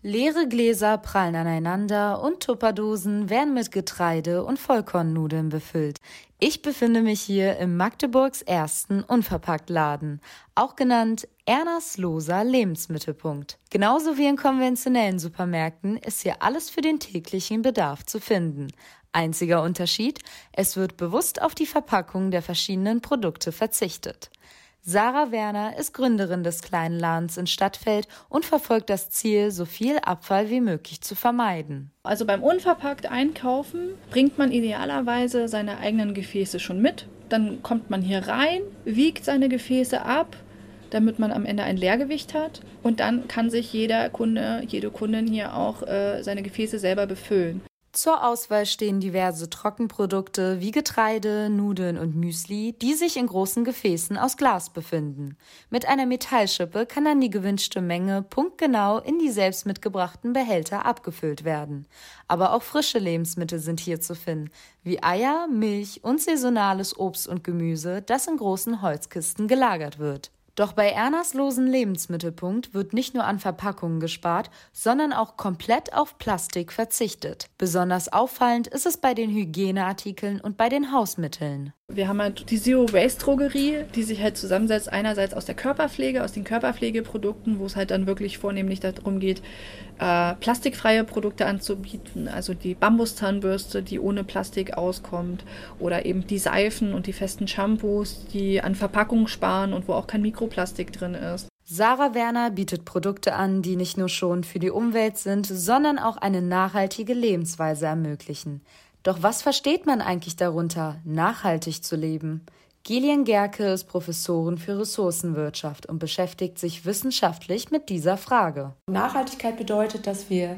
Leere Gläser prallen aneinander und Tupperdosen werden mit Getreide- und Vollkornnudeln befüllt. Ich befinde mich hier im Magdeburgs ersten Unverpacktladen, auch genannt Ernas loser Lebensmittelpunkt. Genauso wie in konventionellen Supermärkten ist hier alles für den täglichen Bedarf zu finden. Einziger Unterschied, es wird bewusst auf die Verpackung der verschiedenen Produkte verzichtet. Sarah Werner ist Gründerin des kleinen Ladens in Stadtfeld und verfolgt das Ziel, so viel Abfall wie möglich zu vermeiden. Also beim unverpackt Einkaufen bringt man idealerweise seine eigenen Gefäße schon mit. Dann kommt man hier rein, wiegt seine Gefäße ab, damit man am Ende ein Leergewicht hat. Und dann kann sich jeder Kunde, jede Kundin hier auch seine Gefäße selber befüllen. Zur Auswahl stehen diverse Trockenprodukte wie Getreide, Nudeln und Müsli, die sich in großen Gefäßen aus Glas befinden. Mit einer Metallschippe kann dann die gewünschte Menge punktgenau in die selbst mitgebrachten Behälter abgefüllt werden. Aber auch frische Lebensmittel sind hier zu finden, wie Eier, Milch und saisonales Obst und Gemüse, das in großen Holzkisten gelagert wird. Doch bei Ernas losen Lebensmittelpunkt wird nicht nur an Verpackungen gespart, sondern auch komplett auf Plastik verzichtet. Besonders auffallend ist es bei den Hygieneartikeln und bei den Hausmitteln. Wir haben halt die Zero-Waste-Drogerie, die sich halt zusammensetzt, einerseits aus der Körperpflege, aus den Körperpflegeprodukten, wo es halt dann wirklich vornehmlich darum geht, plastikfreie Produkte anzubieten, also die Bambuszahnbürste, die ohne Plastik auskommt, oder eben die Seifen und die festen Shampoos, die an Verpackungen sparen und wo auch kein Mikroplastik drin ist. Sarah Werner bietet Produkte an, die nicht nur schon für die Umwelt sind, sondern auch eine nachhaltige Lebensweise ermöglichen. Doch was versteht man eigentlich darunter, nachhaltig zu leben? Gillian Gerke ist Professorin für Ressourcenwirtschaft und beschäftigt sich wissenschaftlich mit dieser Frage. Nachhaltigkeit bedeutet, dass wir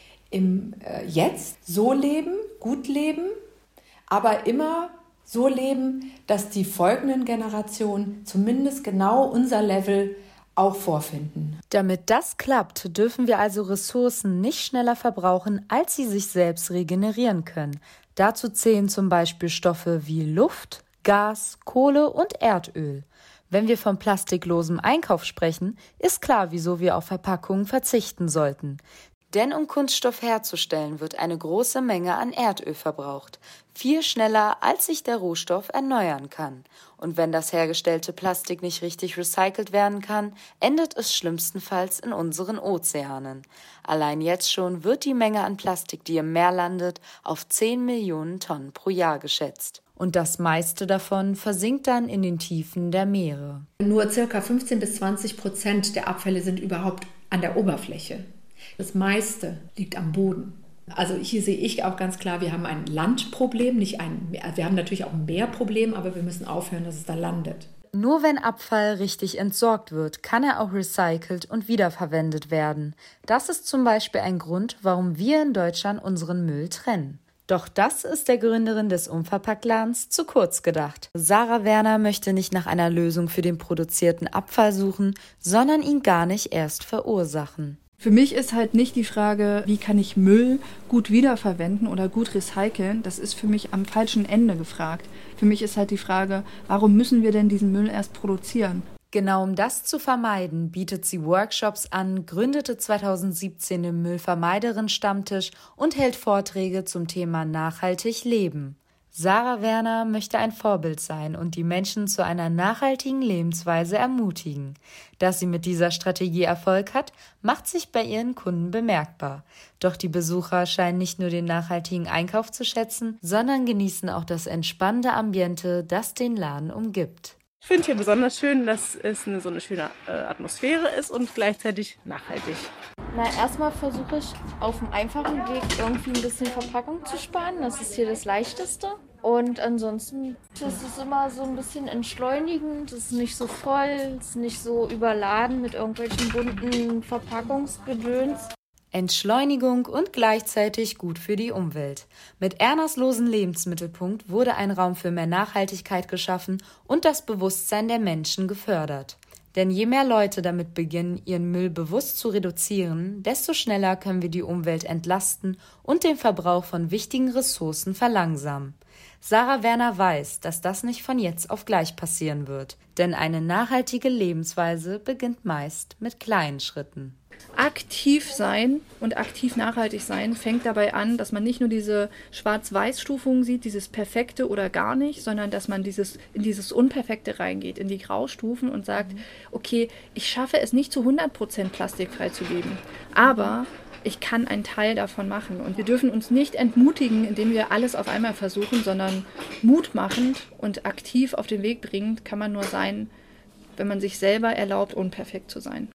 im Jetzt so leben, gut leben, aber immer so leben, dass die folgenden Generationen zumindest genau unser Level auch vorfinden. Damit das klappt, dürfen wir also Ressourcen nicht schneller verbrauchen, als sie sich selbst regenerieren können. Dazu zählen zum Beispiel Stoffe wie Luft, Gas, Kohle und Erdöl. Wenn wir von plastiklosem Einkauf sprechen, ist klar, wieso wir auf Verpackungen verzichten sollten. Denn um Kunststoff herzustellen, wird eine große Menge an Erdöl verbraucht. Viel schneller, als sich der Rohstoff erneuern kann. Und wenn das hergestellte Plastik nicht richtig recycelt werden kann, endet es schlimmstenfalls in unseren Ozeanen. Allein jetzt schon wird die Menge an Plastik, die im Meer landet, auf 10 Millionen Tonnen pro Jahr geschätzt. Und das meiste davon versinkt dann in den Tiefen der Meere. Nur ca. 15-20% der Abfälle sind überhaupt an der Oberfläche. Das meiste liegt am Boden. Also hier sehe ich auch ganz klar, wir haben ein Landproblem, wir haben natürlich auch ein Meerproblem, aber wir müssen aufhören, dass es da landet. Nur wenn Abfall richtig entsorgt wird, kann er auch recycelt und wiederverwendet werden. Das ist zum Beispiel ein Grund, warum wir in Deutschland unseren Müll trennen. Doch das ist der Gründerin des Unverpacktladens zu kurz gedacht. Sarah Werner möchte nicht nach einer Lösung für den produzierten Abfall suchen, sondern ihn gar nicht erst verursachen. Für mich ist halt nicht die Frage, wie kann ich Müll gut wiederverwenden oder gut recyceln. Das ist für mich am falschen Ende gefragt. Für mich ist halt die Frage, warum müssen wir denn diesen Müll erst produzieren? Genau um das zu vermeiden, bietet sie Workshops an, gründete 2017 den Müllvermeiderin-Stammtisch und hält Vorträge zum Thema nachhaltig leben. Sarah Werner möchte ein Vorbild sein und die Menschen zu einer nachhaltigen Lebensweise ermutigen. Dass sie mit dieser Strategie Erfolg hat, macht sich bei ihren Kunden bemerkbar. Doch die Besucher scheinen nicht nur den nachhaltigen Einkauf zu schätzen, sondern genießen auch das entspannende Ambiente, das den Laden umgibt. Ich finde hier besonders schön, dass es so eine schöne Atmosphäre ist und gleichzeitig nachhaltig. Erstmal versuche ich auf dem einfachen Weg irgendwie ein bisschen Verpackung zu sparen. Das ist hier das Leichteste. Und ansonsten ist es immer so ein bisschen entschleunigend. Es ist nicht so voll, es ist nicht so überladen mit irgendwelchen bunten Verpackungsgedöns. Entschleunigung und gleichzeitig gut für die Umwelt. Mit Ernas losen Lebensmittelpunkt wurde ein Raum für mehr Nachhaltigkeit geschaffen und das Bewusstsein der Menschen gefördert. Denn je mehr Leute damit beginnen, ihren Müll bewusst zu reduzieren, desto schneller können wir die Umwelt entlasten und den Verbrauch von wichtigen Ressourcen verlangsamen. Sarah Werner weiß, dass das nicht von jetzt auf gleich passieren wird. Denn eine nachhaltige Lebensweise beginnt meist mit kleinen Schritten. Aktiv sein und aktiv nachhaltig sein fängt dabei an, dass man nicht nur diese Schwarz-Weiß-Stufungen sieht, dieses Perfekte oder gar nicht, sondern dass man in dieses Unperfekte reingeht, in die Graustufen und sagt, okay, ich schaffe es nicht zu 100% plastikfrei zu leben, aber ich kann einen Teil davon machen. Und wir dürfen uns nicht entmutigen, indem wir alles auf einmal versuchen, sondern mutmachend und aktiv auf den Weg bringend kann man nur sein, wenn man sich selber erlaubt, unperfekt zu sein.